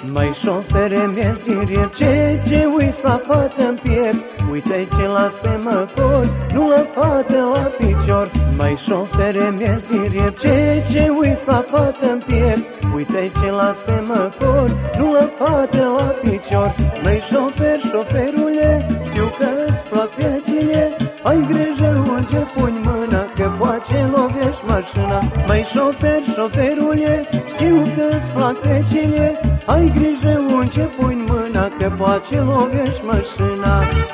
Măi șofere, mi-ești din riept, ce ui sa fată-n piept. Uite ce lasă mă cor, nu la fată la picior. Măi șofere, mi-ești din riept, ce ui sa fată-n piept. Uite ce lasă mă cor, nu la fată la picior. Măi șofer, șoferule, știu că-ți plac viețile. Ai grijă unde pui mâna, că poate lovești mașina. Măi șofer, șoferule, știu că-ți plac viețile. Ai grijă unde pui mâna, că poate lovești mașina.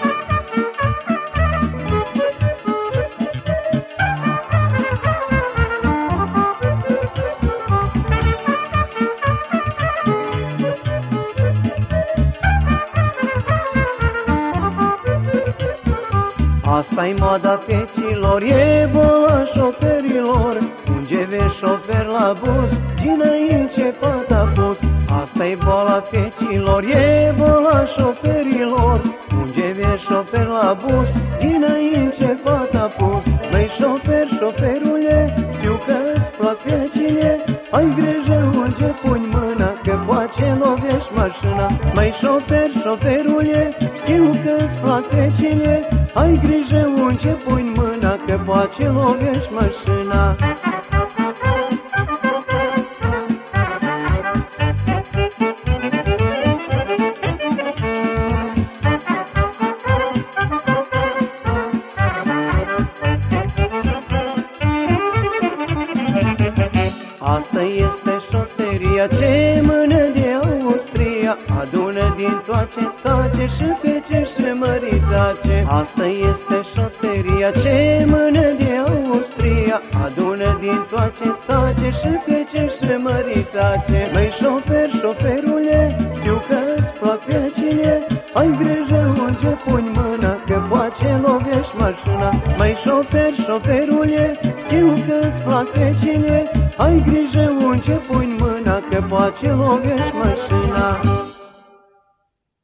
Asta-i moda fecilor, e boala șoferilor. Unde vezi șofer la bus, dinainte fata pus. Asta-i boala fecilor, e boala șoferilor. Unde vezi șofer la bus, dinainte fata pus. Măi șofer, șoferule, știu că-ți plac viețile. Ai grijă unde pui mâna, că poate lovești mașina. Măi șofer, șoferule, știu că-ți plac viețile. Ai grijă unde pui mâna, că poate lovești mașina. Asta este șoferia, ce mână de Austria. Adună din toate sace și fece și măritace. Asta este șoferia, ce mână de Austria. Adună din toate sace și fece și măritace. Măi șofer, șoferule, știu că-ți plac viețile. Ai grijă unde pui mâna, că poate lovești mașina. Măi șofer, șoferule, știu că-ți plac viețile. Ai grijă unde pui mâna, că poate lovești mașina.